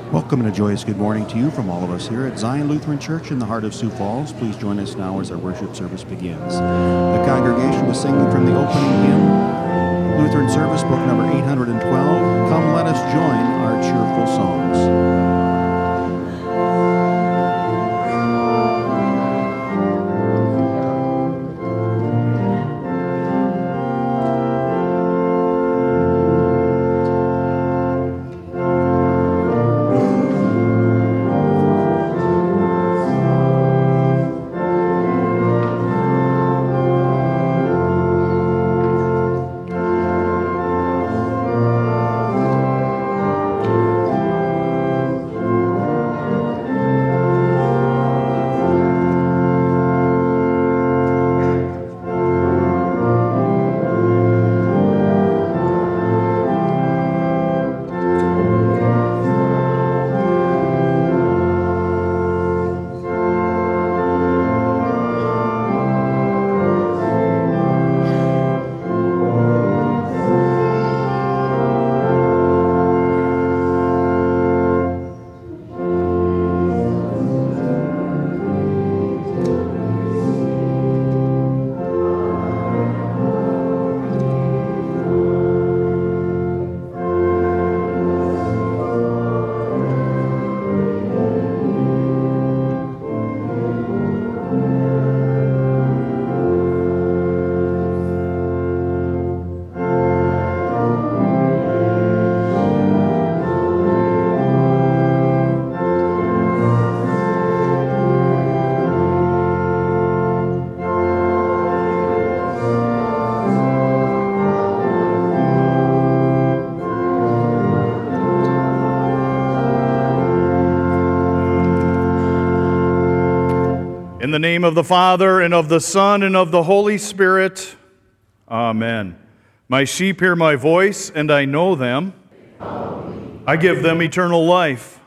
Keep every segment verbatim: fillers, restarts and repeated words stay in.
Welcome and a joyous good morning to you from all of us here at Zion Lutheran Church in the heart of Sioux Falls. Please join us now as our worship service begins. The congregation was singing from the opening hymn, Lutheran Service Book number eight hundred twelve, Come Let Us Join Our Cheerful Songs. In the name of the Father, and of the Son, and of the Holy Spirit, Amen. My sheep hear my voice, and I know them. I give them eternal life.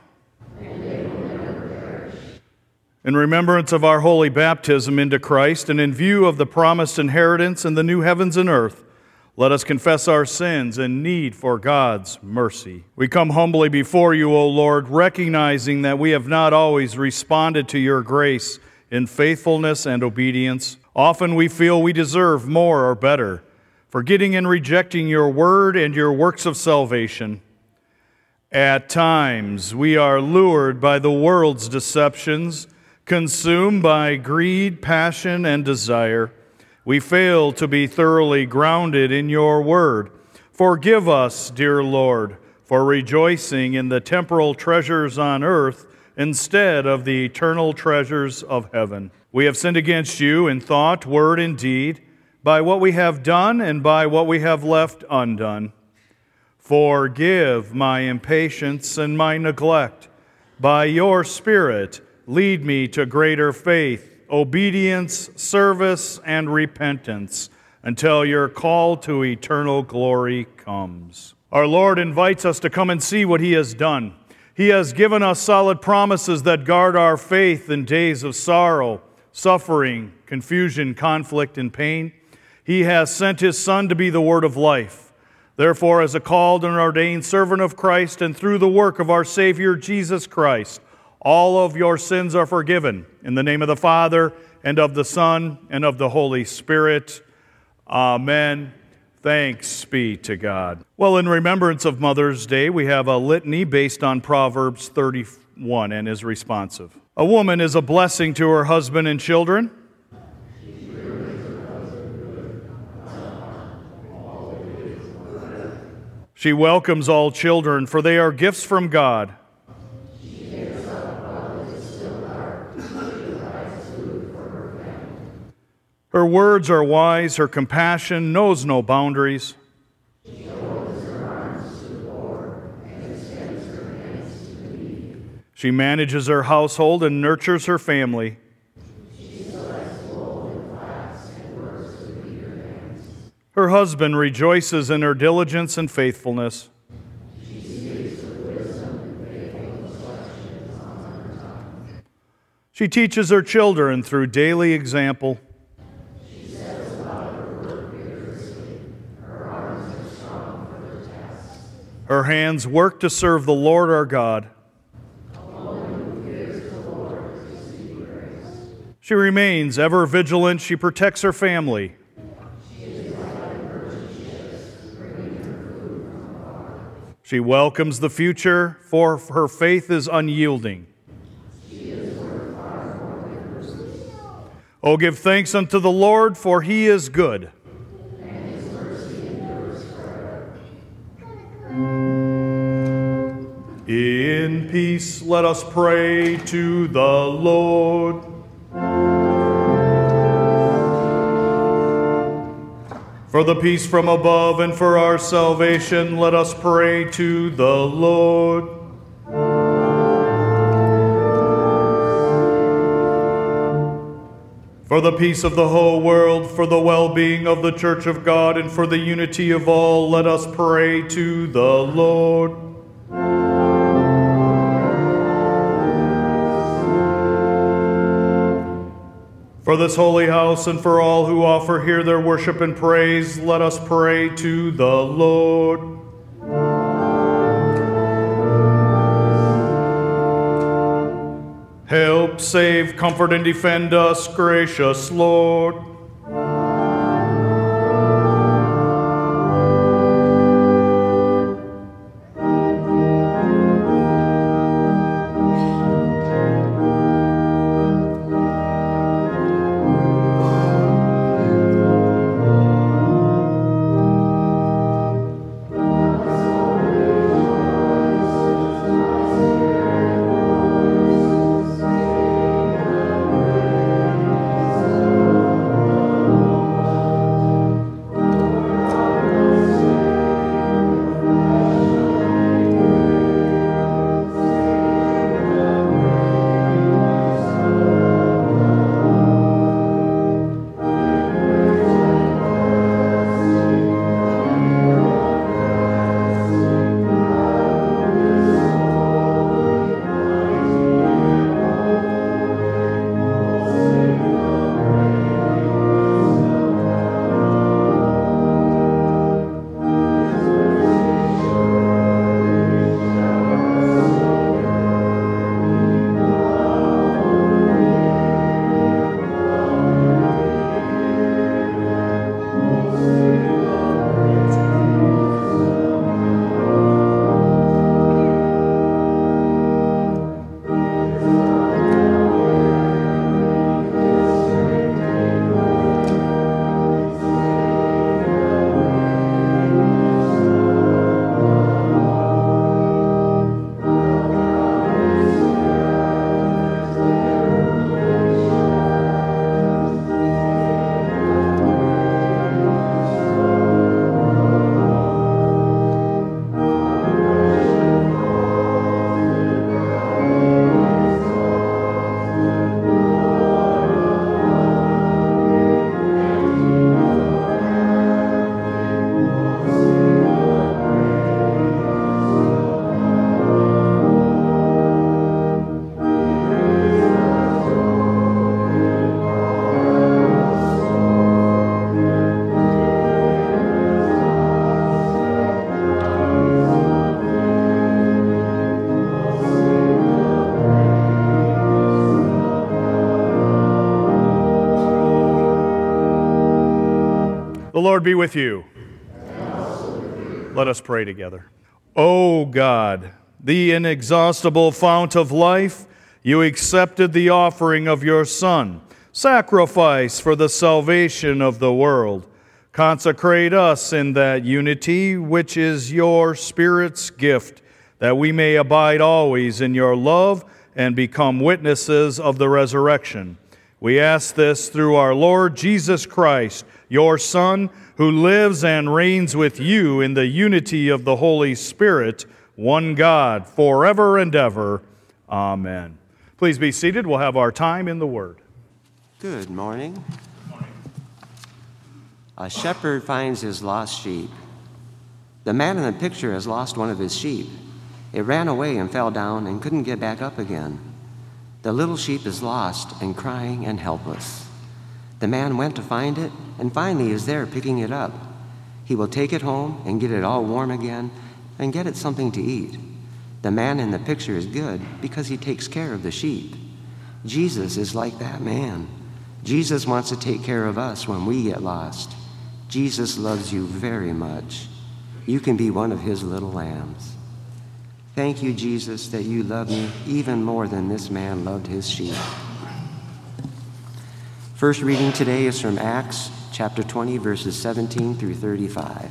In remembrance of our holy baptism into Christ, and in view of the promised inheritance in the new heavens and earth, let us confess our sins and need for God's mercy. We come humbly before you, O Lord, recognizing that we have not always responded to your grace in faithfulness and obedience. Often we feel we deserve more or better, forgetting and rejecting your word and your works of salvation. At times we are lured by the world's deceptions, consumed by greed, passion, and desire. We fail to be thoroughly grounded in your word. Forgive us, dear Lord, for rejoicing in the temporal treasures on earth instead of the eternal treasures of heaven. We have sinned against you in thought, word, and deed, by what we have done and by what we have left undone. Forgive my impatience and my neglect. By your Spirit, lead me to greater faith, obedience, service, and repentance until your call to eternal glory comes. Our Lord invites us to come and see what he has done. He has given us solid promises that guard our faith in days of sorrow, suffering, confusion, conflict, and pain. He has sent his Son to be the word of life. Therefore, as a called and ordained servant of Christ and through the work of our Savior Jesus Christ, all of your sins are forgiven. In the name of the Father, and of the Son, and of the Holy Spirit. Amen. Thanks be to God. Well, in remembrance of Mother's Day, we have a litany based on Proverbs thirty-one and is responsive. A woman is a blessing to her husband and children. She welcomes all children, for they are gifts from God. Her words are wise, her compassion knows no boundaries. She opens her arms to the poor and extends her hands to the needy. She manages her household and nurtures her family. She selects wool and flax and works with eager hands. Her husband rejoices in her diligence and faithfulness. She speaks with wisdom and faithful instructions on her tongue. She teaches her children through daily example. Her hands work to serve the Lord our God. She remains ever vigilant. She protects her family. She welcomes the future, for her faith is unyielding. Oh, give thanks unto the Lord, for he is good. In peace, let us pray to the Lord. For the peace from above and for our salvation, let us pray to the Lord. For the peace of the whole world, for the well-being of the Church of God, and for the unity of all, let us pray to the Lord. For this holy house and for all who offer here their worship and praise, let us pray to the Lord. Help, save, comfort, and defend us, gracious Lord. The Lord be with you. Let us pray together. O God, the inexhaustible fount of life, you accepted the offering of your Son, sacrifice for the salvation of the world. Consecrate us in that unity which is your Spirit's gift, that we may abide always in your love and become witnesses of the resurrection. We ask this through our Lord Jesus Christ, your Son, who lives and reigns with you in the unity of the Holy Spirit, one God, forever and ever. Amen. Please be seated. We'll have our time in the Word. Good morning. Good morning. A shepherd finds his lost sheep. The man in the picture has lost one of his sheep. It ran away and fell down and couldn't get back up again. The little sheep is lost and crying and helpless. The man went to find it and finally is there picking it up. He will take it home and get it all warm again and get it something to eat. The man in the picture is good because he takes care of the sheep. Jesus is like that man. Jesus wants to take care of us when we get lost. Jesus loves you very much. You can be one of his little lambs. Thank you, Jesus, that you love me even more than this man loved his sheep. First reading today is from Acts chapter twenty, verses seventeen through thirty-five.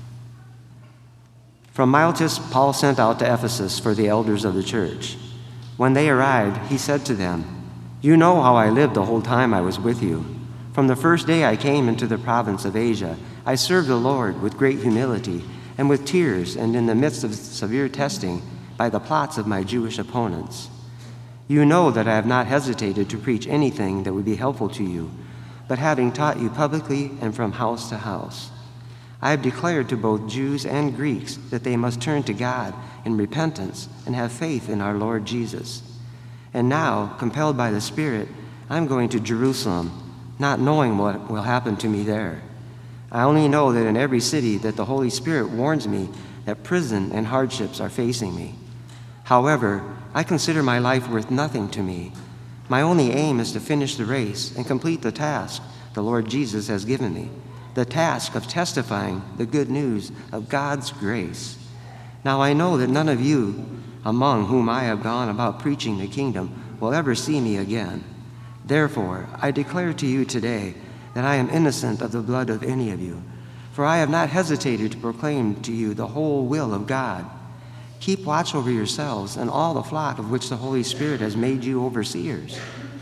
From Miletus, Paul sent out to Ephesus for the elders of the church. When they arrived, he said to them, "You know how I lived the whole time I was with you. From the first day I came into the province of Asia, I served the Lord with great humility and with tears and in the midst of severe testing by the plots of my Jewish opponents. You know that I have not hesitated to preach anything that would be helpful to you, but having taught you publicly and from house to house, I have declared to both Jews and Greeks that they must turn to God in repentance and have faith in our Lord Jesus. And now, compelled by the Spirit, I'm going to Jerusalem, not knowing what will happen to me there. I only know that in every city that the Holy Spirit warns me that prison and hardships are facing me. However, I consider my life worth nothing to me. My only aim is to finish the race and complete the task the Lord Jesus has given me, the task of testifying the good news of God's grace. Now I know that none of you among whom I have gone about preaching the kingdom will ever see me again. Therefore, I declare to you today that I am innocent of the blood of any of you, for I have not hesitated to proclaim to you the whole will of God. Keep watch over yourselves and all the flock of which the Holy Spirit has made you overseers.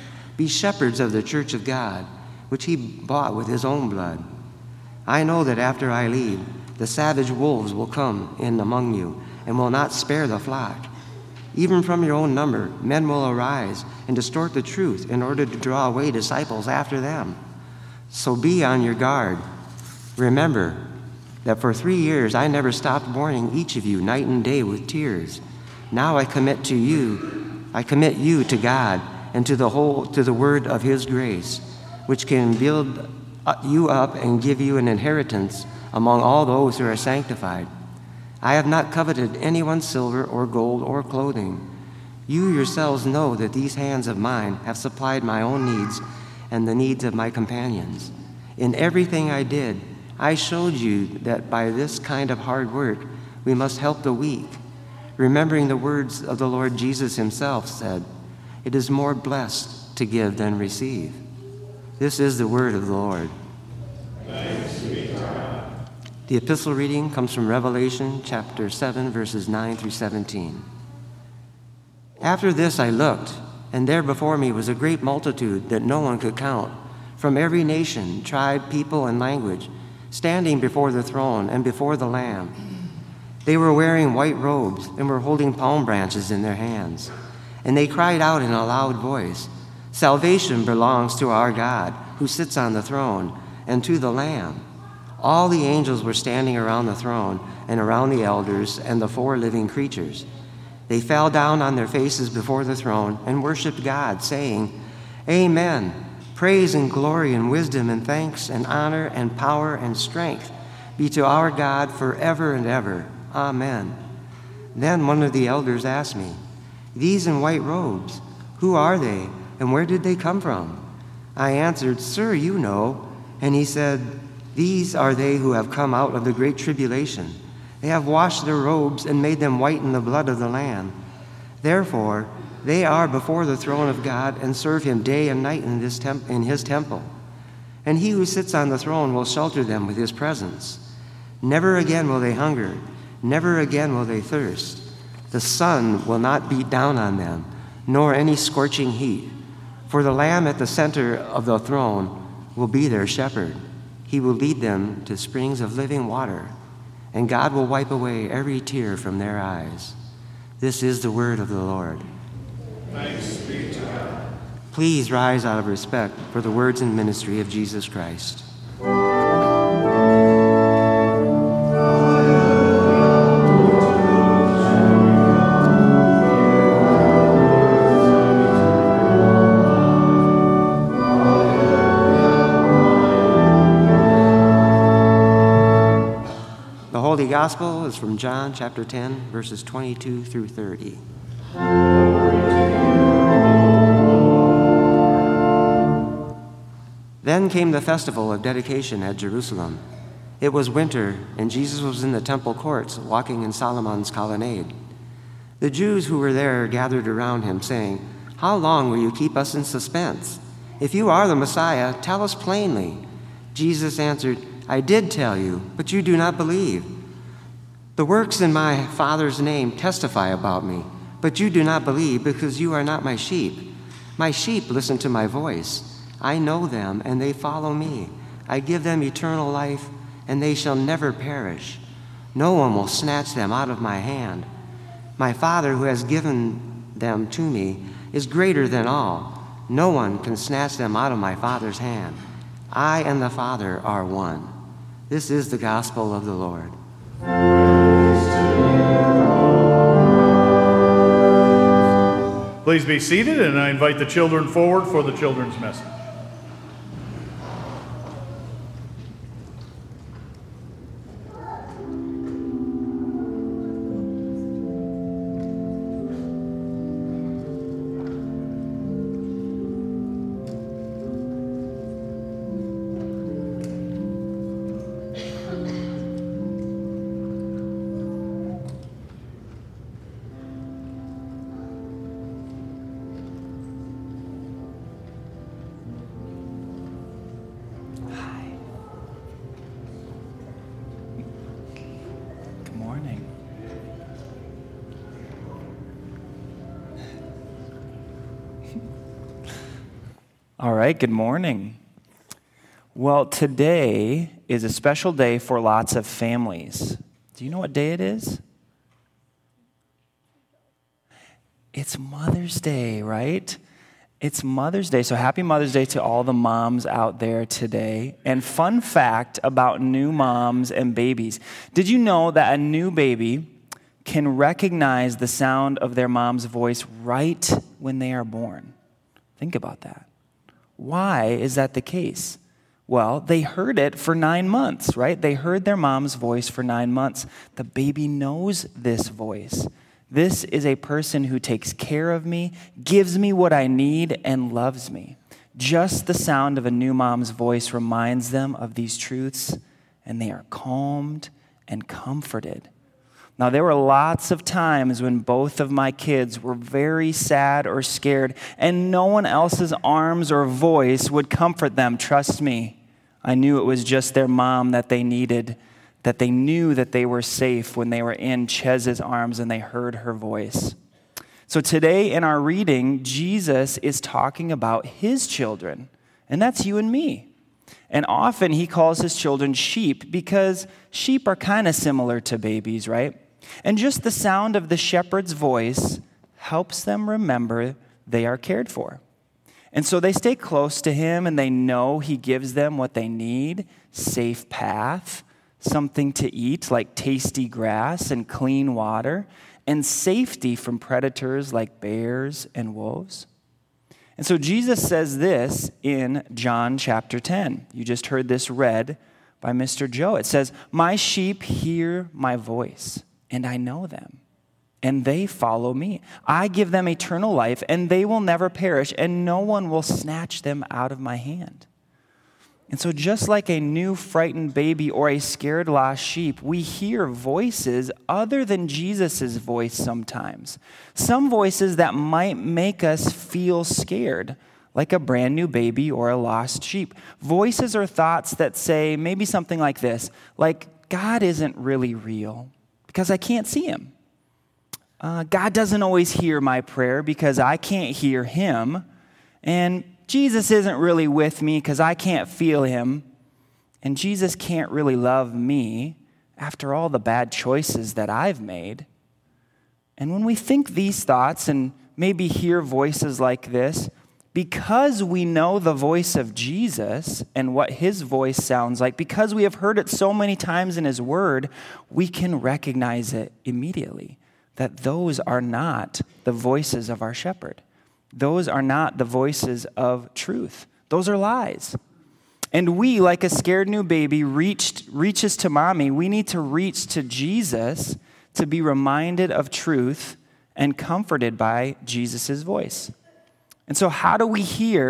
Be shepherds of the church of God, which he bought with his own blood. I know that after I leave, the savage wolves will come in among you and will not spare the flock. Even from your own number, men will arise and distort the truth in order to draw away disciples after them. So be on your guard. Remember that for three years I never stopped warning each of you night and day with tears. Now I commit to you, I commit you to God and to the whole, to the word of his grace, which can build you up and give you an inheritance among all those who are sanctified. I have not coveted anyone's silver or gold or clothing. You yourselves know that these hands of mine have supplied my own needs and the needs of my companions. In everything I did, I showed you that by this kind of hard work, we must help the weak, remembering the words of the Lord Jesus himself said, "It is more blessed to give than receive." This is the word of the Lord. Thanks be to God. The epistle reading comes from Revelation chapter seven, verses nine through seventeen. After this I looked, and there before me was a great multitude that no one could count, from every nation, tribe, people, and language, standing before the throne and before the Lamb. They were wearing white robes and were holding palm branches in their hands. And they cried out in a loud voice, "Salvation belongs to our God, who sits on the throne, and to the Lamb." All the angels were standing around the throne and around the elders and the four living creatures. They fell down on their faces before the throne and worshiped God, saying, "Amen. Praise and glory and wisdom and thanks and honor and power and strength be to our God forever and ever. Amen." Then one of the elders asked me, "These in white robes, who are they and where did they come from?" I answered, "Sir, you know." And he said, "These are they who have come out of the great tribulation. They have washed their robes and made them white in the blood of the Lamb. Therefore, they are before the throne of God and serve him day and night in, this temp- in his temple. And he who sits on the throne will shelter them with his presence. Never again will they hunger. Never again will they thirst. The sun will not beat down on them, nor any scorching heat. For the Lamb at the center of the throne will be their shepherd. He will lead them to springs of living water, and God will wipe away every tear from their eyes. This is the word of the Lord. Thanks be to God. Please rise out of respect for the words and ministry of Jesus Christ. The Holy Gospel is from John chapter ten, verses twenty-two through thirty. Glory to you, O Lord. Then came the festival of dedication at Jerusalem. It was winter, and Jesus was in the temple courts, walking in Solomon's colonnade. The Jews who were there gathered around him, saying, "How long will you keep us in suspense? If you are the Messiah, tell us plainly." Jesus answered, "I did tell you, but you do not believe. The works in my Father's name testify about me, but you do not believe because you are not my sheep. My sheep listen to my voice. I know them, and they follow me. I give them eternal life, and they shall never perish. No one will snatch them out of my hand. My Father, who has given them to me, is greater than all. No one can snatch them out of my Father's hand. I and the Father are one." This is the gospel of the Lord. Please be seated, and I invite the children forward for the children's message. All right, good morning. Well, today is a special day for lots of families. Do you know what day it is? It's Mother's Day, right? It's Mother's Day, so happy Mother's Day to all the moms out there today. And fun fact about new moms and babies. Did you know that a new baby can recognize the sound of their mom's voice right when they are born? Think about that. Why is that the case? Well, they heard it for nine months, right? They heard their mom's voice for nine months. The baby knows this voice. This is a person who takes care of me, gives me what I need, and loves me. Just the sound of a new mom's voice reminds them of these truths, and they are calmed and comforted. Now, there were lots of times when both of my kids were very sad or scared, and no one else's arms or voice would comfort them. Trust me, I knew it was just their mom that they needed, that they knew that they were safe when they were in Chez's arms and they heard her voice. So today in our reading, Jesus is talking about his children, and that's you and me. And often he calls his children sheep because sheep are kind of similar to babies, right? And just the sound of the shepherd's voice helps them remember they are cared for. And so they stay close to him and they know he gives them what they need, safe path, something to eat like tasty grass and clean water, and safety from predators like bears and wolves. And so Jesus says this in John chapter ten. You just heard this read by Mister Joe. It says, "My sheep hear my voice, and I know them, and they follow me. I give them eternal life, and they will never perish, and no one will snatch them out of my hand." And so just like a new frightened baby or a scared lost sheep, we hear voices other than Jesus' voice sometimes. Some voices that might make us feel scared, like a brand new baby or a lost sheep. Voices or thoughts that say maybe something like this, like, God isn't really real because I can't see him. Uh, God doesn't always hear my prayer because I can't hear him. And Jesus isn't really with me because I can't feel him. And Jesus can't really love me after all the bad choices that I've made. And when we think these thoughts and maybe hear voices like this, because we know the voice of Jesus and what his voice sounds like, because we have heard it so many times in his word, we can recognize it immediately, that those are not the voices of our shepherd. Those are not the voices of truth. Those are lies. And we, like a scared new baby reached, reaches to mommy, we need to reach to Jesus to be reminded of truth and comforted by Jesus' voice. And so how do we hear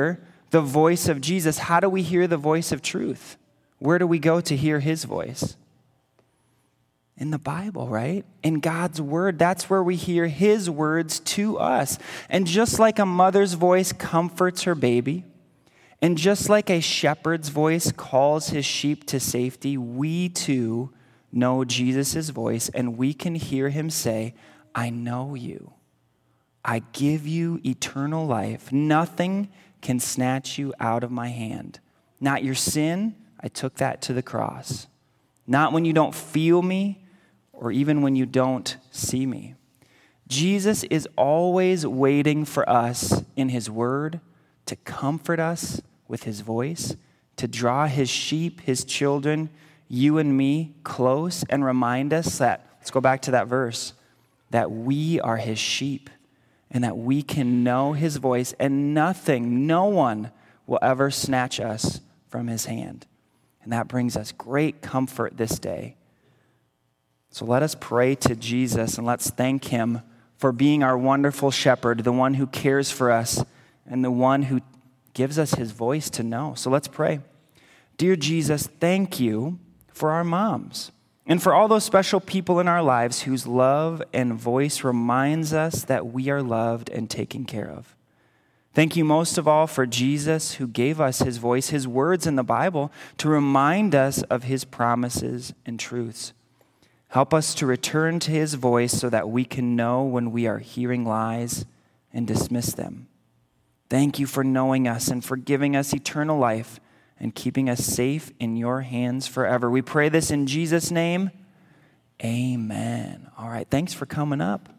the voice of Jesus, how do we hear the voice of truth? Where do we go to hear his voice? In the Bible, right? In God's word. That's where we hear his words to us. And just like a mother's voice comforts her baby, and just like a shepherd's voice calls his sheep to safety, we too know Jesus' voice, and we can hear him say, I know you. I give you eternal life. Nothing can snatch you out of my hand. Not your sin. I took that to the cross. Not when you don't feel me, or even when you don't see me. Jesus is always waiting for us in his word to comfort us with his voice, to draw his sheep, his children, you and me, close and remind us that, let's go back to that verse, that we are his sheep and that we can know his voice, and nothing, no one will ever snatch us from his hand. And that brings us great comfort this day. So let us pray to Jesus and let's thank him for being our wonderful shepherd, the one who cares for us and the one who gives us his voice to know. So let's pray. Dear Jesus, thank you for our moms and for all those special people in our lives whose love and voice reminds us that we are loved and taken care of. Thank you most of all for Jesus, who gave us his voice, his words in the Bible, to remind us of his promises and truths. Help us to return to his voice so that we can know when we are hearing lies and dismiss them. Thank you for knowing us and for giving us eternal life and keeping us safe in your hands forever. We pray this in Jesus' name. Amen. All right, thanks for coming up.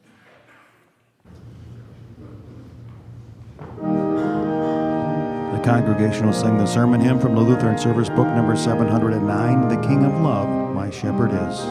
The congregation will sing the sermon hymn from the Lutheran Service Book number seven hundred nine, The King of Love, My Shepherd Is.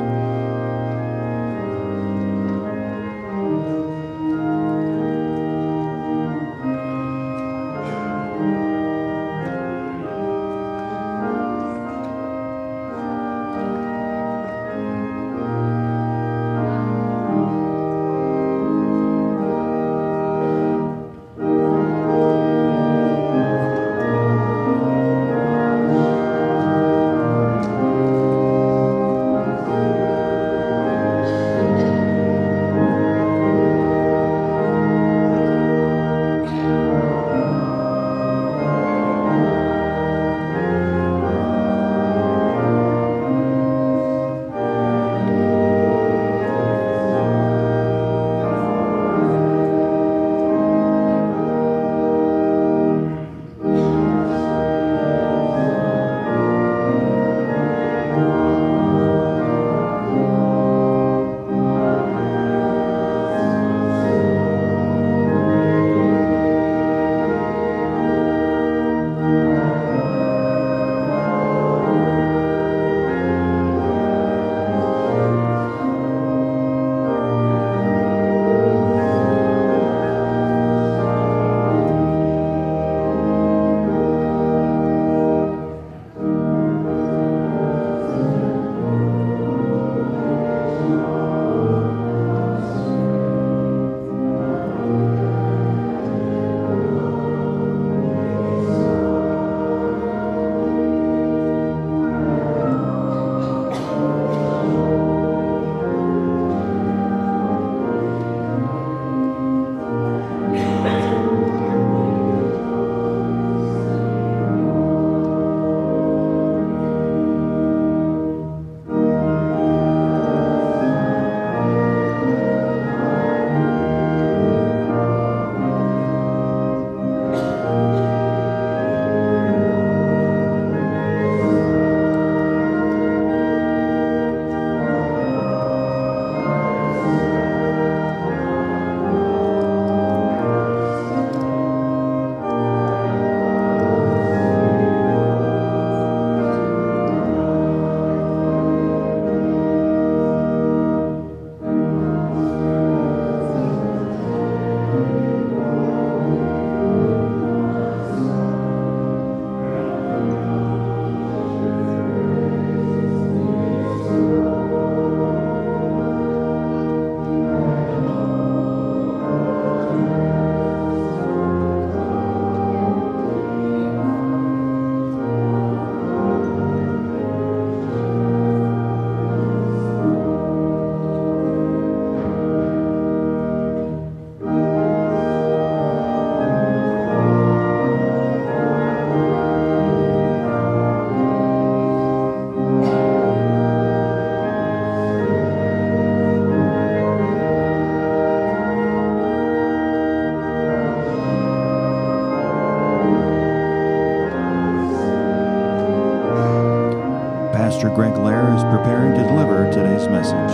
Pastor Greg Lair is preparing to deliver today's message.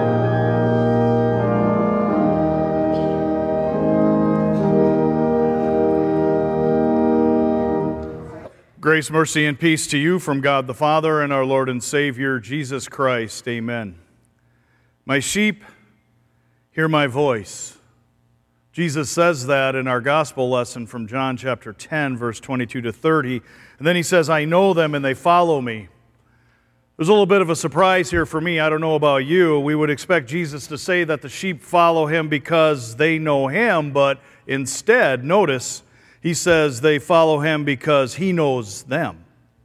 Grace, mercy, and peace to you from God the Father and our Lord and Savior, Jesus Christ. Amen. My sheep hear my voice. Jesus says that in our gospel lesson from John chapter ten, verse twenty-two to thirty. And then he says, I know them and they follow me. There's a little bit of a surprise here for me. I don't know about you. We would expect Jesus to say that the sheep follow him because they know him, but instead, notice, he says they follow him because he knows them.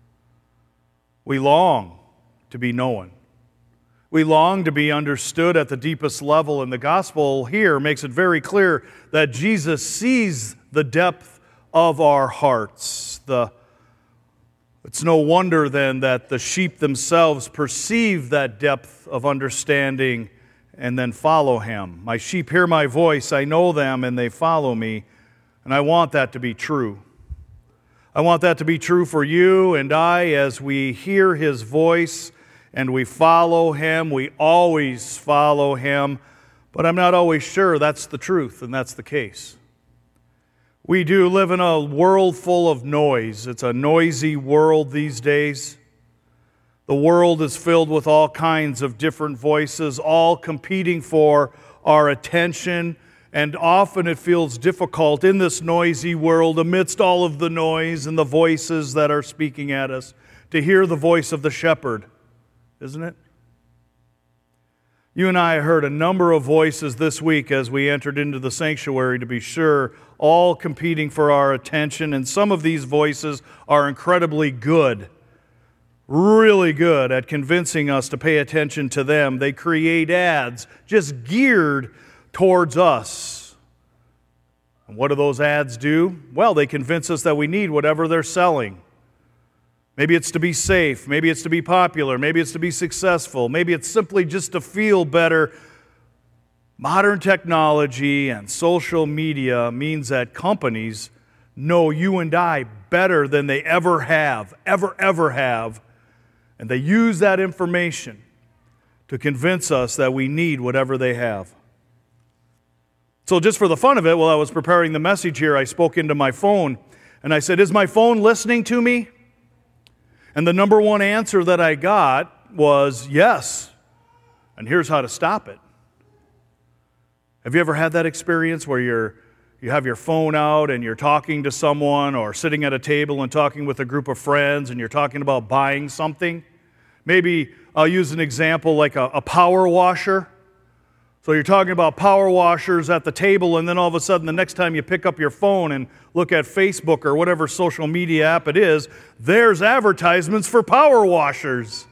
We long to be known. We long to be understood at the deepest level, and the gospel here makes it very clear that Jesus sees the depth of our hearts. The, it's no wonder then that the sheep themselves perceive that depth of understanding and then follow him. My sheep hear my voice, I know them, and they follow me. And I want that to be true. I want that to be true for you and I as we hear his voice and we follow him. We always follow him, but I'm not always sure that's the truth and that's the case. We do live in a world full of noise. It's a noisy world these days. The world is filled with all kinds of different voices, all competing for our attention. And often it feels difficult in this noisy world, amidst all of the noise and the voices that are speaking at us, to hear the voice of the shepherd, isn't it? You and I heard a number of voices this week as we entered into the sanctuary, to be sure, all competing for our attention. And some of these voices are incredibly good, really good at convincing us to pay attention to them. They create ads just geared towards us. And what do those ads do? Well, they convince us that we need whatever they're selling. Maybe it's to be safe, maybe it's to be popular, maybe it's to be successful, maybe it's simply just to feel better. Modern technology and social media means that companies know you and I better than they ever have, ever, ever have, and they use that information to convince us that we need whatever they have. So just for the fun of it, while I was preparing the message here, I spoke into my phone and I said, is my phone listening to me? And the number one answer that I got was yes. And here's how to stop it. Have you ever had that experience where you're you have your phone out and you're talking to someone or sitting at a table and talking with a group of friends and you're talking about buying something? Maybe I'll use an example like a, a power washer. So you're talking about power washers at the table, and then all of a sudden, the next time you pick up your phone and look at Facebook or whatever social media app it is, there's advertisements for power washers.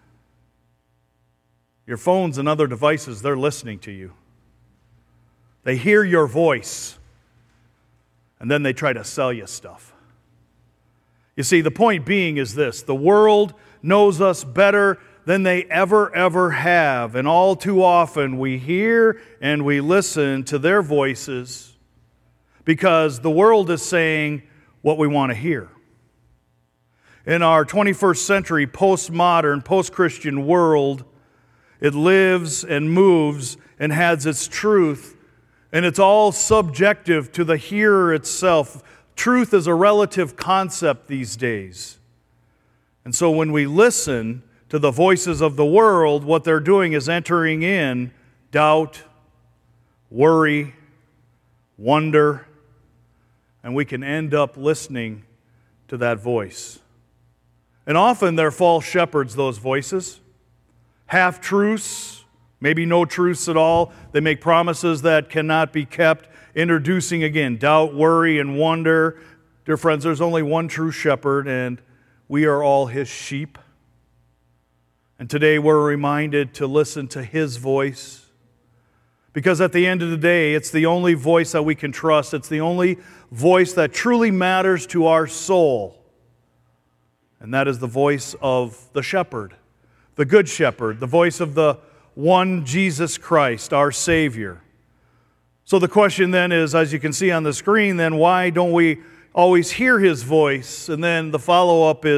Your phones and other devices, they're listening to you. They hear your voice, and then they try to sell you stuff. You see, the point being is this: the world knows us better than they ever, ever have. And all too often we hear and we listen to their voices because the world is saying what we want to hear. In our twenty-first century postmodern, post-Christian world, it lives and moves and has its truth, and it's all subjective to the hearer itself. Truth is a relative concept these days. And so when we listen to the voices of the world, what they're doing is entering in doubt, worry, wonder, and we can end up listening to that voice. And often they're false shepherds, those voices. Half-truths, maybe no truths at all. They make promises that cannot be kept, introducing again doubt, worry, and wonder. Dear friends, there's only one true shepherd, and we are all his sheep. And today we're reminded to listen to his voice, because at the end of the day, it's the only voice that we can trust. It's the only voice that truly matters to our soul. And that is the voice of the shepherd, the good shepherd, the voice of the one Jesus Christ, our Savior. So the question then is, as you can see on the screen, then why don't we always hear his voice? And then the follow-up is,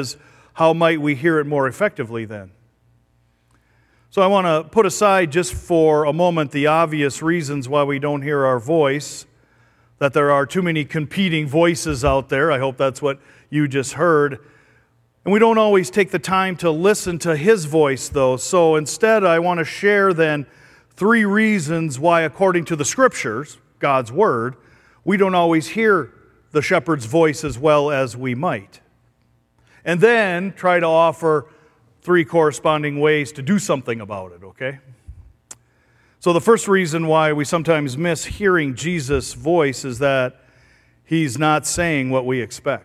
how might we hear it more effectively then? So I want to put aside just for a moment the obvious reasons why we don't hear our voice, that there are too many competing voices out there. I hope that's what you just heard. And we don't always take the time to listen to His voice, though. So instead, I want to share then three reasons why, according to the Scriptures, God's Word, we don't always hear the shepherd's voice as well as we might. And then try to offer three corresponding ways to do something about it, okay? So the first reason why we sometimes miss hearing Jesus' voice is that He's not saying what we expect.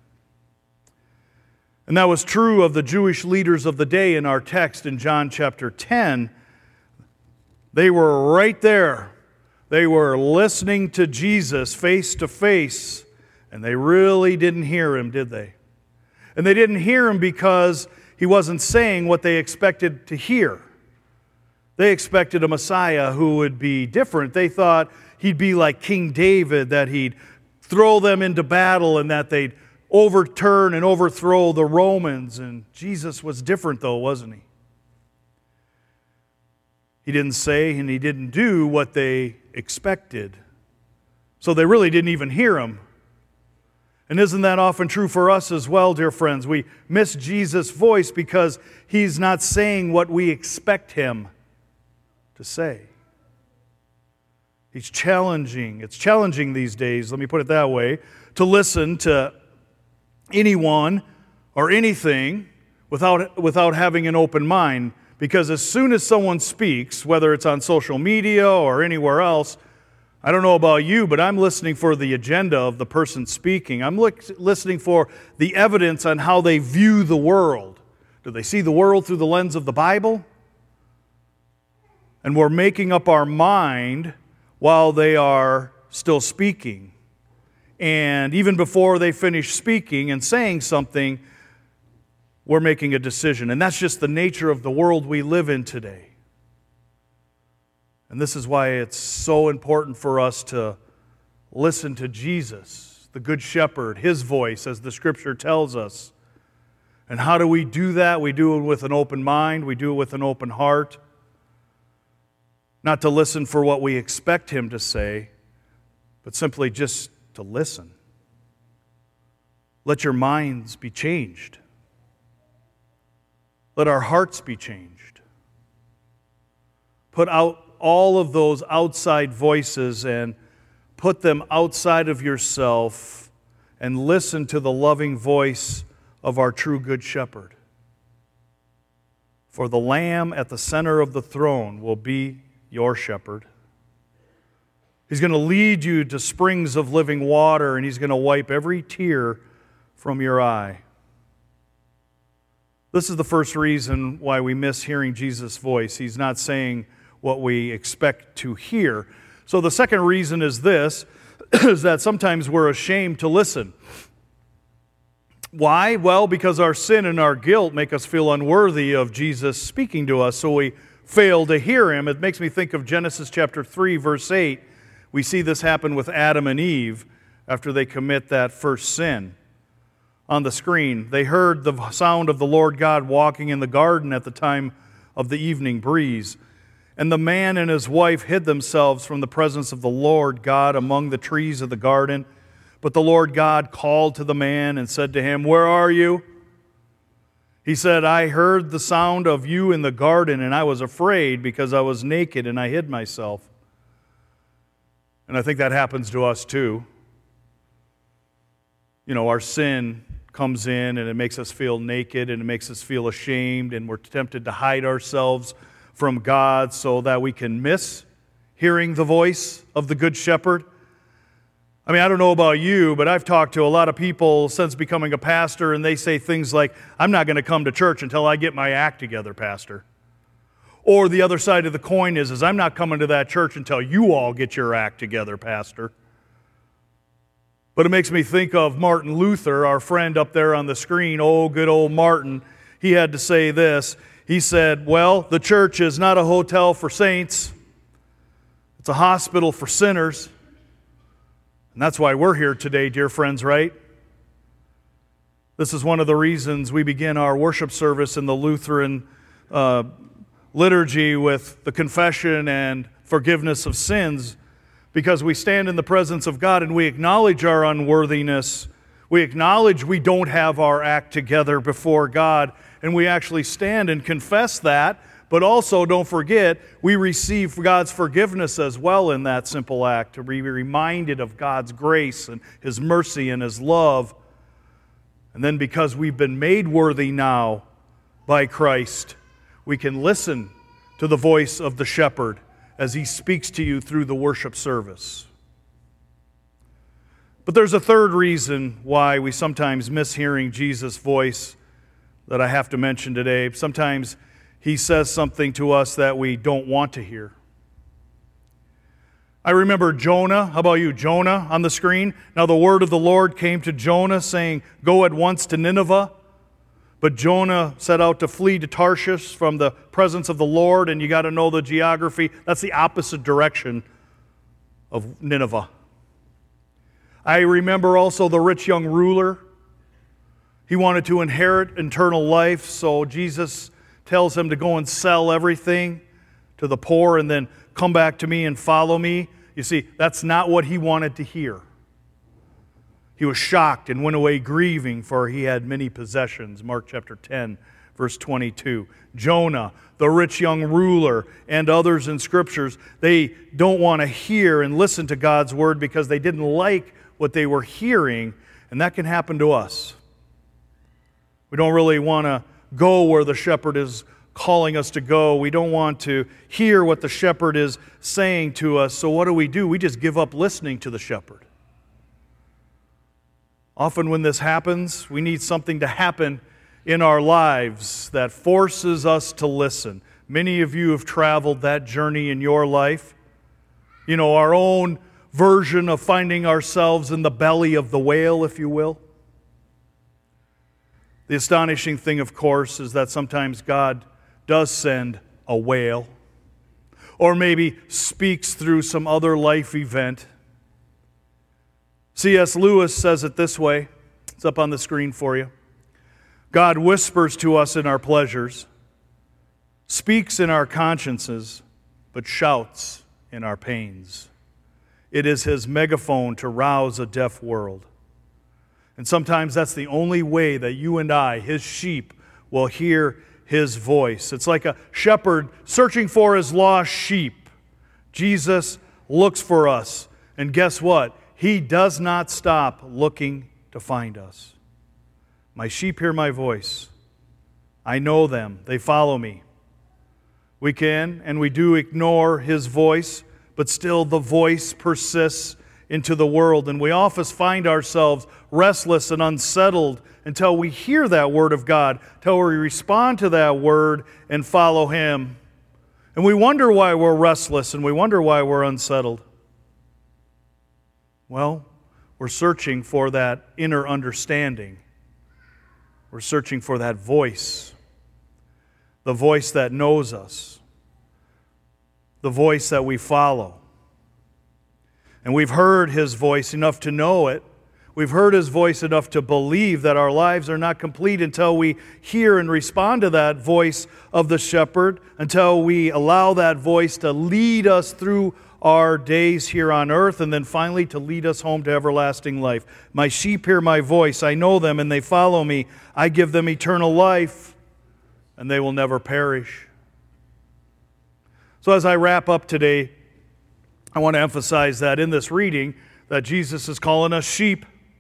And that was true of the Jewish leaders of the day in our text in John chapter ten. They were right there. They were listening to Jesus face to face, and they really didn't hear Him, did they? And they didn't hear Him because He wasn't saying what they expected to hear. They expected a Messiah who would be different. They thought He'd be like King David, that He'd throw them into battle and that they'd overturn and overthrow the Romans. And Jesus was different, though, wasn't He? He didn't say and He didn't do what they expected. So they really didn't even hear Him. And isn't that often true for us as well, dear friends? We miss Jesus' voice because He's not saying what we expect Him to say. He's challenging. It's challenging these days, let me put it that way, to listen to anyone or anything without, without having an open mind. Because as soon as someone speaks, whether it's on social media or anywhere else, I don't know about you, but I'm listening for the agenda of the person speaking. I'm li- listening for the evidence on how they view the world. Do they see the world through the lens of the Bible? And we're making up our mind while they are still speaking. And even before they finish speaking and saying something, we're making a decision. And that's just the nature of the world we live in today. And this is why it's so important for us to listen to Jesus, the Good Shepherd, His voice, as the Scripture tells us. And how do we do that? We do it with an open mind. We do it with an open heart. Not to listen for what we expect Him to say, but simply just to listen. Let your minds be changed. Let our hearts be changed. Put out all of those outside voices and put them outside of yourself and listen to the loving voice of our true Good Shepherd. For the Lamb at the center of the throne will be your shepherd. He's going to lead you to springs of living water, and He's going to wipe every tear from your eye. This is the first reason why we miss hearing Jesus' voice. He's not saying what we expect to hear. So the second reason is this, is that sometimes we're ashamed to listen. Why? Well, because our sin and our guilt make us feel unworthy of Jesus speaking to us, so we fail to hear Him. It makes me think of Genesis chapter three, verse eight. We see this happen with Adam and Eve after they commit that first sin. On the screen, they heard the sound of the Lord God walking in the garden at the time of the evening breeze. And the man and his wife hid themselves from the presence of the Lord God among the trees of the garden. But the Lord God called to the man and said to him, "Where are you?" He said, "I heard the sound of you in the garden, and I was afraid because I was naked and I hid myself." And I think that happens to us too. You know, our sin comes in and it makes us feel naked and it makes us feel ashamed, and we're tempted to hide ourselves from God so that we can miss hearing the voice of the Good Shepherd. I mean, I don't know about you, but I've talked to a lot of people since becoming a pastor, and they say things like, "I'm not going to come to church until I get my act together, Pastor." Or the other side of the coin is, is I'm not coming to that church until you all get your act together, Pastor. But it makes me think of Martin Luther, our friend up there on the screen. Oh, good old Martin. He had to say this. He said, "Well, the church is not a hotel for saints. It's a hospital for sinners." And that's why we're here today, dear friends, right? This is one of the reasons we begin our worship service in the Lutheran uh, liturgy with the confession and forgiveness of sins, because we stand in the presence of God and we acknowledge our unworthiness. We acknowledge we don't have our act together before God, and we actually stand and confess that. But also, don't forget, we receive God's forgiveness as well in that simple act, to be reminded of God's grace and His mercy and His love. And then because we've been made worthy now by Christ, we can listen to the voice of the shepherd as he speaks to you through the worship service. But there's a third reason why we sometimes miss hearing Jesus' voice that I have to mention today. Sometimes He says something to us that we don't want to hear. I remember Jonah. How about you? Jonah on the screen. Now the word of the Lord came to Jonah saying, "Go at once to Nineveh." But Jonah set out to flee to Tarshish from the presence of the Lord, and you got to know the geography. That's the opposite direction of Nineveh. I remember also the rich young ruler. He wanted to inherit eternal life, so Jesus tells him to go and sell everything to the poor and then come back to me and follow me. You see, that's not what he wanted to hear. He was shocked and went away grieving, for he had many possessions. Mark chapter ten, verse twenty-two. Jonah, the rich young ruler, and others in Scriptures, they don't want to hear and listen to God's word because they didn't like what they were hearing, and that can happen to us. We don't really want to go where the shepherd is calling us to go. We don't want to hear what the shepherd is saying to us. So what do we do? We just give up listening to the shepherd. Often when this happens, we need something to happen in our lives that forces us to listen. Many of you have traveled that journey in your life. You know, our own version of finding ourselves in the belly of the whale, if you will. The astonishing thing, of course, is that sometimes God does send a whale, or maybe speaks through some other life event. C S Lewis says it this way. It's up on the screen for you. God whispers to us in our pleasures, speaks in our consciences, but shouts in our pains. It is His megaphone to rouse a deaf world. And sometimes that's the only way that you and I, His sheep, will hear His voice. It's like a shepherd searching for his lost sheep. Jesus looks for us, and guess what? He does not stop looking to find us. My sheep hear my voice. I know them. They follow me. We can and we do ignore His voice, but still the voice persists into the world. And we often find ourselves restless and unsettled until we hear that word of God, until we respond to that word and follow Him. And we wonder why we're restless and we wonder why we're unsettled. Well, we're searching for that inner understanding. We're searching for that voice, the voice that knows us, the voice that we follow. And we've heard His voice enough to know it. We've heard His voice enough to believe that our lives are not complete until we hear and respond to that voice of the shepherd, until we allow that voice to lead us through our days here on earth, and then finally to lead us home to everlasting life. My sheep hear my voice. I know them and they follow me. I give them eternal life, and they will never perish. So as I wrap up today, I want to emphasize that in this reading that Jesus is calling us sheep.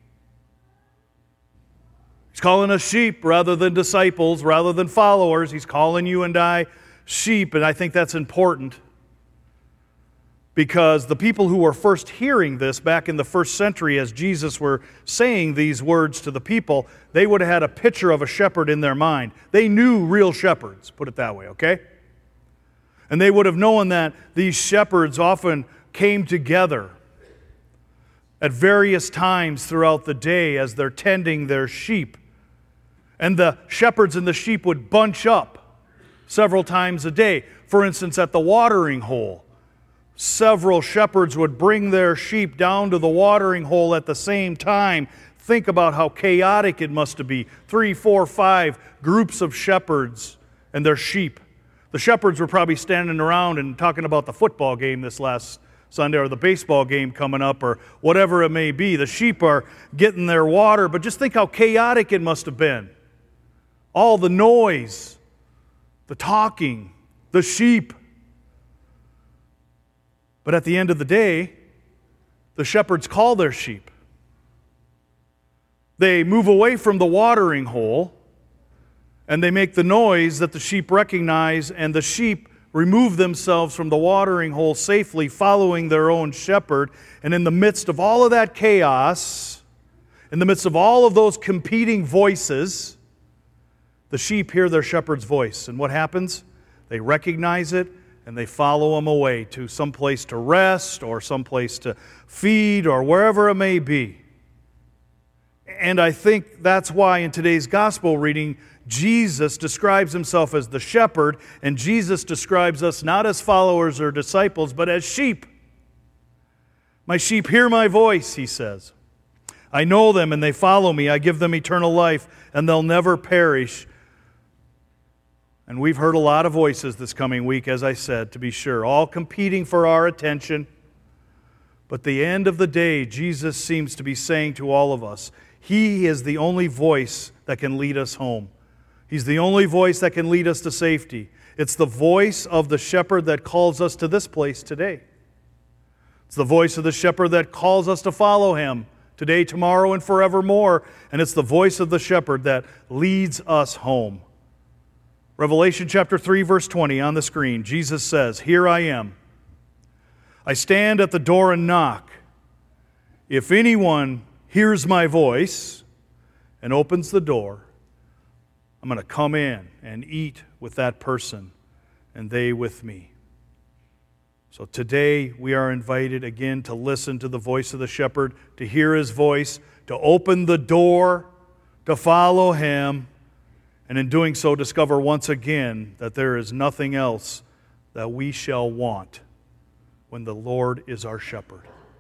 He's calling us sheep rather than disciples, rather than followers. He's calling you and I sheep, and I think that's important because the people who were first hearing this back in the first century as Jesus were saying these words to the people, they would have had a picture of a shepherd in their mind. They knew real shepherds, put it that way, okay? And they would have known that these shepherds often came together at various times throughout the day as they're tending their sheep. And the shepherds and the sheep would bunch up several times a day. For instance, at the watering hole, several shepherds would bring their sheep down to the watering hole at the same time, Think about how chaotic it must be. Three, four, five groups of shepherds and their sheep. The shepherds were probably standing around and talking about the football game this last Sunday or the baseball game coming up or whatever it may be. The sheep are getting their water, but just think how chaotic it must have been. All the noise, the talking, the sheep. But at the end of the day, the shepherds call their sheep. They move away from the watering hole, and they make the noise that the sheep recognize, and the sheep remove themselves from the watering hole safely, following their own shepherd. And in the midst of all of that chaos, in the midst of all of those competing voices, the sheep hear their shepherd's voice. And what happens? They recognize it, and they follow him away to some place to rest or some place to feed or wherever it may be. And I think that's why in today's gospel reading, Jesus describes himself as the shepherd, and Jesus describes us not as followers or disciples, but as sheep. My sheep hear my voice, he says. I know them and they follow me. I give them eternal life, and they'll never perish. And we've heard a lot of voices this coming week, as I said, to be sure, all competing for our attention. But at the end of the day, Jesus seems to be saying to all of us, He is the only voice that can lead us home. He's the only voice that can lead us to safety. It's the voice of the shepherd that calls us to this place today. It's the voice of the shepherd that calls us to follow him today, tomorrow, and forevermore. And it's the voice of the shepherd that leads us home. Revelation chapter three, verse twenty on the screen. Jesus says, Here I am. I stand at the door and knock. If anyone hears my voice and opens the door, I'm going to come in and eat with that person and they with me. So today we are invited again to listen to the voice of the shepherd, to hear his voice, to open the door, to follow him, and in doing so discover once again that there is nothing else that we shall want when the Lord is our shepherd.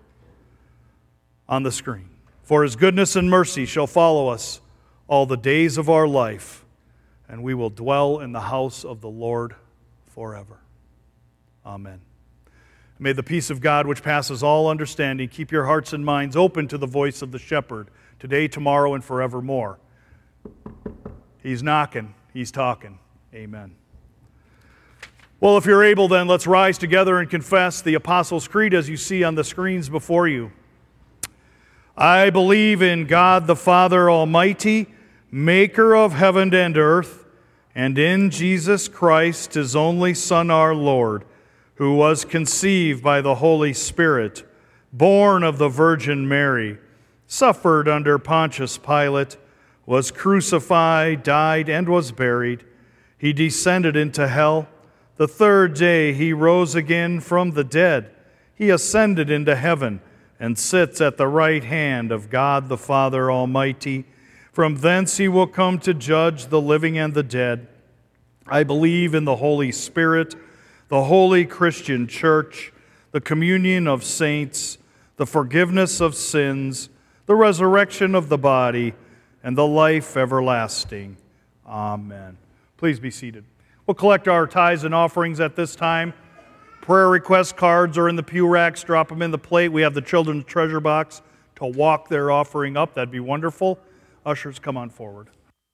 On the screen. For his goodness and mercy shall follow us all the days of our life, and we will dwell in the house of the Lord forever. Amen. May the peace of God, which passes all understanding, keep your hearts and minds open to the voice of the shepherd today, tomorrow, and forevermore. He's knocking. He's talking. Amen. Well, if you're able, then let's rise together and confess the Apostles' Creed as you see on the screens before you. I believe in God the Father Almighty, maker of heaven and earth, and in Jesus Christ, his only Son, our Lord, who was conceived by the Holy Spirit, born of the Virgin Mary, suffered under Pontius Pilate, was crucified, died, and was buried. He descended into hell. The third day he rose again from the dead. He ascended into heaven and sits at the right hand of God the Father Almighty. From thence he will come to judge the living and the dead. I believe in the Holy Spirit, the holy Christian church, the communion of saints, the forgiveness of sins, the resurrection of the body, and the life everlasting. Amen. Please be seated. We'll collect our tithes and offerings at this time. Prayer request cards are in the pew racks. Drop them in the plate. We have the children's treasure box to walk their offering up. That'd be wonderful. Ushers, come on forward.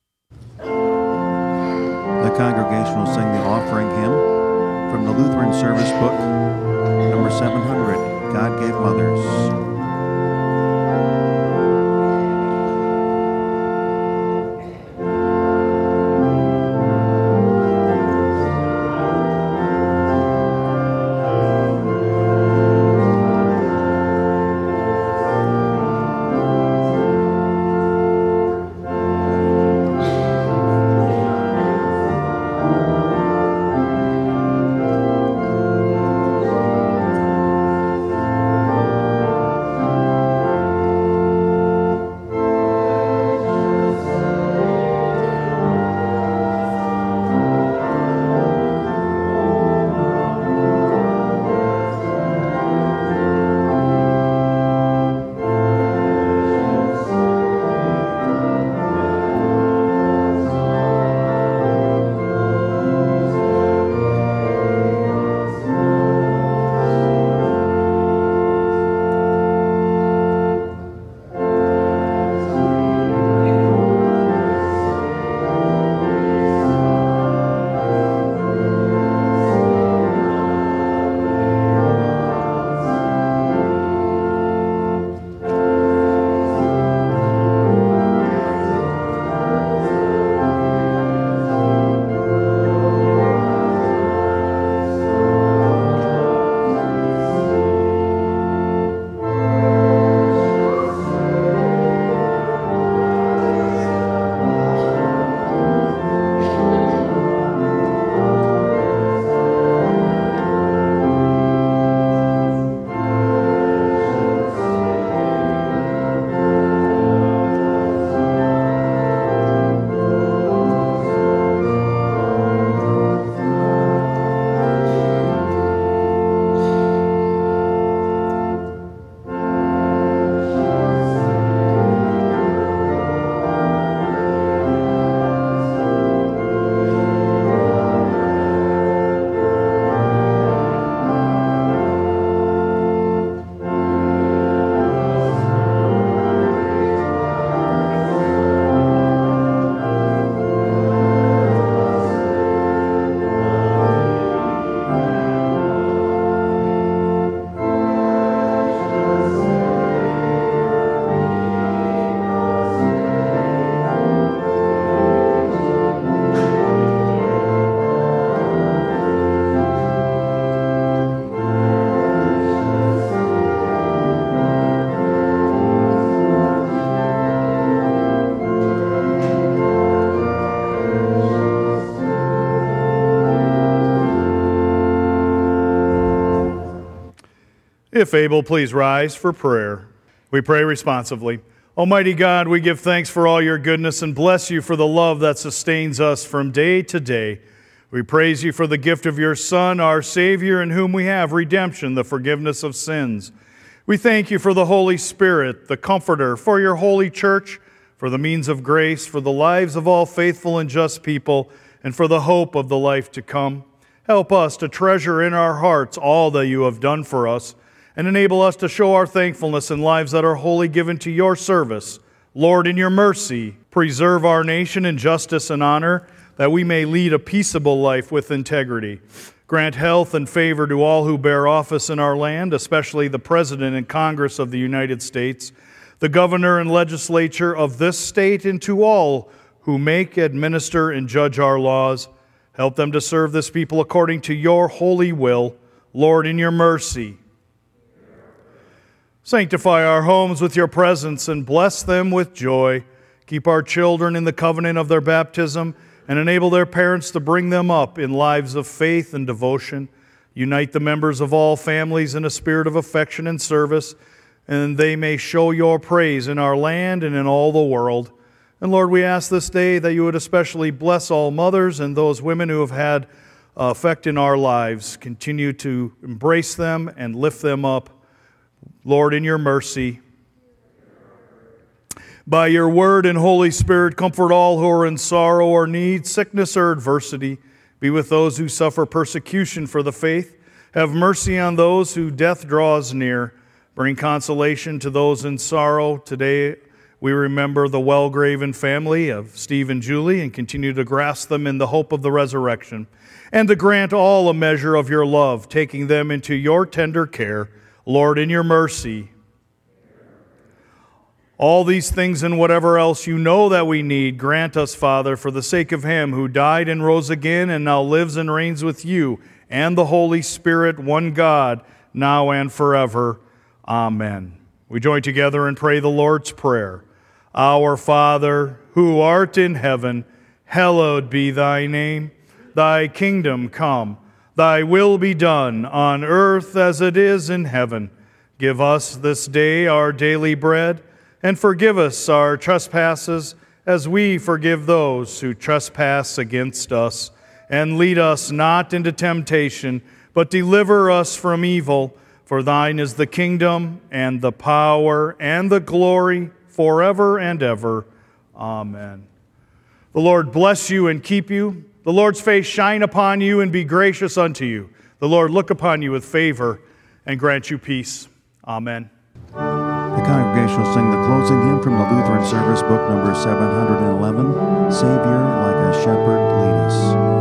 The congregation will sing the offering hymn from the Lutheran Service Book, number seven hundred, God Gave Mothers. If able, please rise for prayer. We pray responsively. Almighty God, we give thanks for all your goodness and bless you for the love that sustains us from day to day. We praise you for the gift of your Son, our Savior, in whom we have redemption, the forgiveness of sins. We thank you for the Holy Spirit, the Comforter, for your holy church, for the means of grace, for the lives of all faithful and just people, and for the hope of the life to come. Help us to treasure in our hearts all that you have done for us, and enable us to show our thankfulness in lives that are wholly given to your service. Lord, in your mercy, preserve our nation in justice and honor, that we may lead a peaceable life with integrity. Grant health and favor to all who bear office in our land, especially the President and Congress of the United States, the governor and legislature of this state, and to all who make, administer, and judge our laws. Help them to serve this people according to your holy will. Lord, in your mercy, sanctify our homes with your presence and bless them with joy. Keep our children in the covenant of their baptism and enable their parents to bring them up in lives of faith and devotion. Unite the members of all families in a spirit of affection and service, and they may show your praise in our land and in all the world. And Lord, we ask this day that you would especially bless all mothers and those women who have had effect in our lives. Continue to embrace them and lift them up. Lord, in your mercy, by your word and Holy Spirit, comfort all who are in sorrow or need, sickness or adversity. Be with those who suffer persecution for the faith. Have mercy on those who death draws near. Bring consolation to those in sorrow. Today we remember the Wellgraven family of Steve and Julie and continue to grasp them in the hope of the resurrection. And to grant all a measure of your love, taking them into your tender care. Lord, in your mercy, all these things and whatever else you know that we need, grant us, Father, for the sake of him who died and rose again and now lives and reigns with you and the Holy Spirit, one God, now and forever. Amen. We join together and pray the Lord's Prayer. Our Father, who art in heaven, hallowed be thy name. Thy kingdom come. Thy will be done on earth as it is in heaven. Give us this day our daily bread, and forgive us our trespasses as we forgive those who trespass against us. And lead us not into temptation, but deliver us from evil. For thine is the kingdom and the power and the glory forever and ever. Amen. The Lord bless you and keep you. The Lord's face shine upon you and be gracious unto you. The Lord look upon you with favor and grant you peace. Amen. The congregation will sing the closing hymn from the Lutheran Service Book number seven hundred eleven, Savior, like a shepherd, lead us.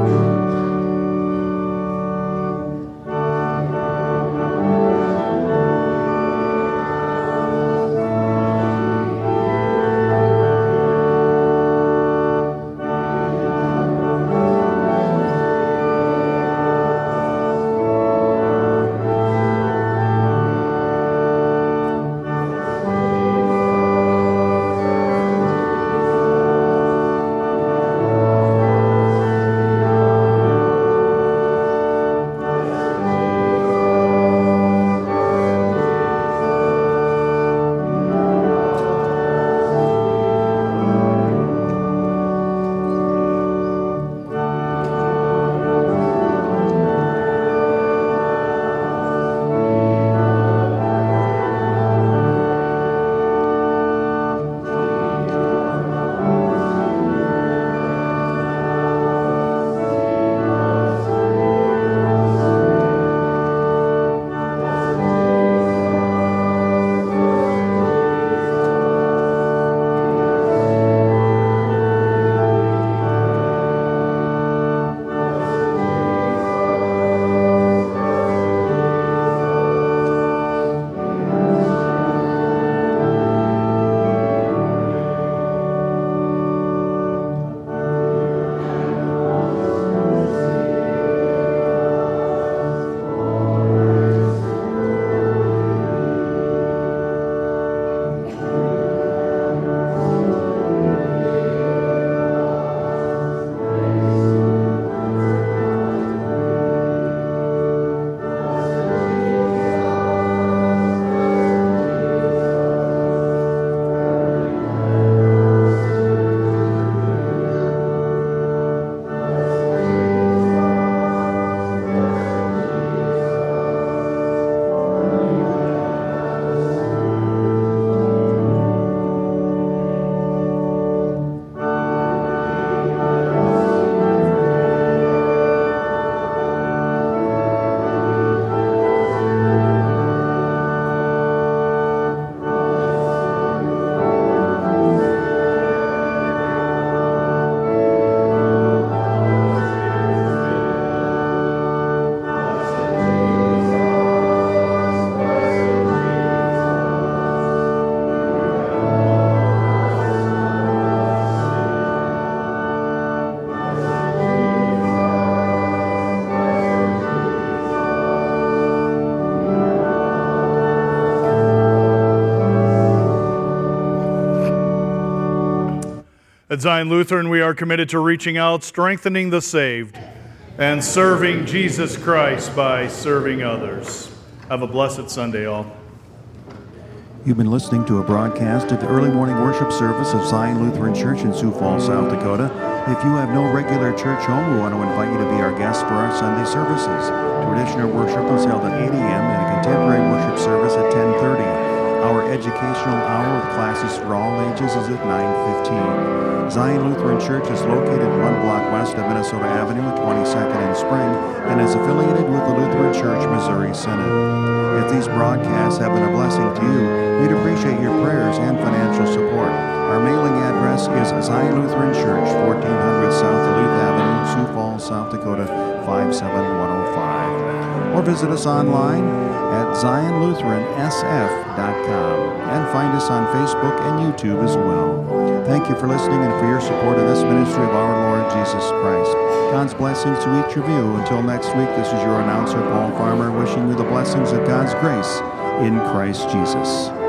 At Zion Lutheran, we are committed to reaching out, strengthening the saved, and serving Jesus Christ by serving others. Have a blessed Sunday, all. You've been listening to a broadcast of the early morning worship service of Zion Lutheran Church in Sioux Falls, South Dakota. If you have no regular church home, we want to invite you to be our guest for our Sunday services. Traditional worship is held at eight a.m. and a contemporary worship service at ten thirty. Our educational hour with classes for all ages is at nine fifteen. Zion Lutheran Church is located one block west of Minnesota Avenue at twenty-second and Spring and is affiliated with the Lutheran Church Missouri Synod. If these broadcasts have been a blessing to you, we'd appreciate your prayers and financial support. Our mailing address is Zion Lutheran Church, fourteen hundred South Duluth Avenue, Sioux Falls, South Dakota, five seven one oh five. Or visit us online at zion lutheran s f dot com and find us on Facebook and YouTube as well. Thank you for listening and for your support of this ministry of our Lord Jesus Christ. God's blessings to each of you. Until next week, this is your announcer, Paul Farmer, wishing you the blessings of God's grace in Christ Jesus.